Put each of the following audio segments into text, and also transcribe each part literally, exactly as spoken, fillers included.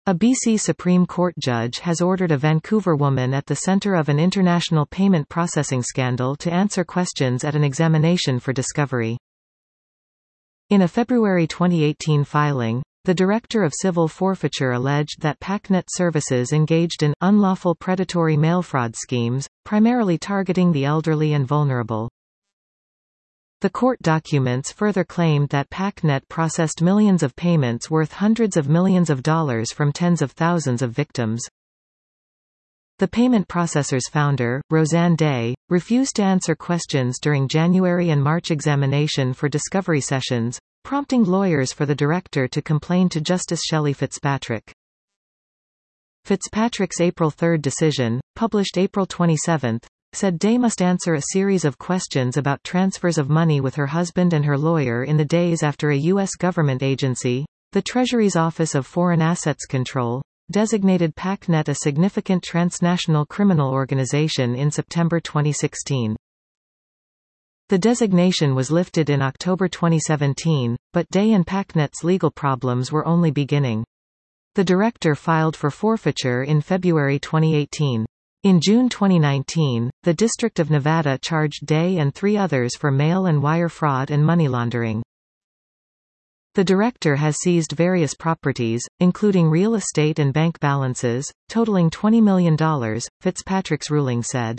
A B C Supreme Court judge has ordered a Vancouver woman at the center of an international payment processing scandal to answer questions at an examination for discovery. In a February twenty eighteen filing, the Director of Civil Forfeiture alleged that PacNet Services engaged in unlawful predatory mail fraud schemes, primarily targeting the elderly and vulnerable. The court documents further claimed that PacNet processed millions of payments worth hundreds of millions of dollars from tens of thousands of victims. The payment processor's founder, Roseanne Day, refused to answer questions during January and March examination for discovery sessions, prompting lawyers for the director to complain to Justice Shelley Fitzpatrick. Fitzpatrick's April third decision, published April twenty-seventh, said Day must answer a series of questions about transfers of money with her husband and her lawyer in the days after a U S government agency, the Treasury's Office of Foreign Assets Control, designated PacNet a significant transnational criminal organization in September twenty sixteen. The designation was lifted in October twenty seventeen, but Day and PacNet's legal problems were only beginning. The director filed for forfeiture in February twenty eighteen. In June twenty nineteen, the District of Nevada charged Day and three others for mail and wire fraud and money laundering. The director has seized various properties, including real estate and bank balances, totaling twenty million dollars, Fitzpatrick's ruling said.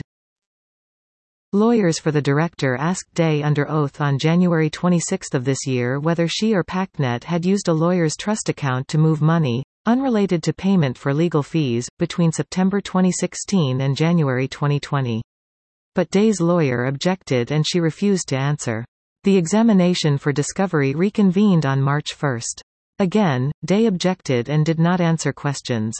Lawyers for the director asked Day under oath on January twenty-sixth of this year whether she or PacNet had used a lawyer's trust account to move money, unrelated to payment for legal fees, between September twenty sixteen and January twenty twenty. But Day's lawyer objected and she refused to answer. The examination for discovery reconvened on March first. Again, Day objected and did not answer questions.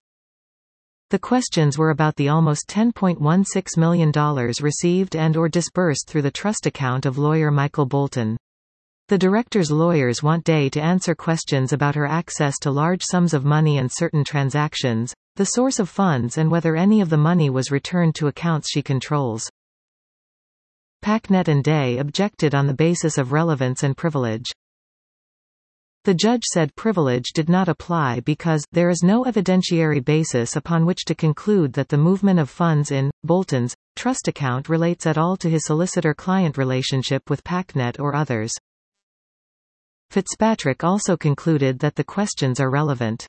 The questions were about the almost ten point one six million dollars received and or disbursed through the trust account of lawyer Michael Bolton. The director's lawyers want Day to answer questions about her access to large sums of money and certain transactions, the source of funds and whether any of the money was returned to accounts she controls. PacNet and Day objected on the basis of relevance and privilege. The judge said privilege did not apply because there is no evidentiary basis upon which to conclude that the movement of funds in Bolton's trust account relates at all to his solicitor-client relationship with PacNet or others. Fitzpatrick also concluded that the questions are relevant.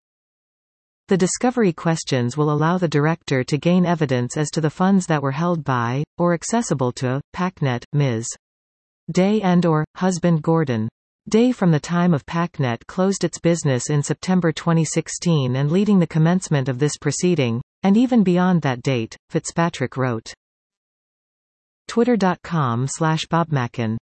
The discovery questions will allow the director to gain evidence as to the funds that were held by, or accessible to, PacNet, Miz Day and or, husband Gordon Day from the time of PacNet closed its business in September twenty sixteen and leading the commencement of this proceeding, and even beyond that date, Fitzpatrick wrote. Twitter dot com slash Bob Mackin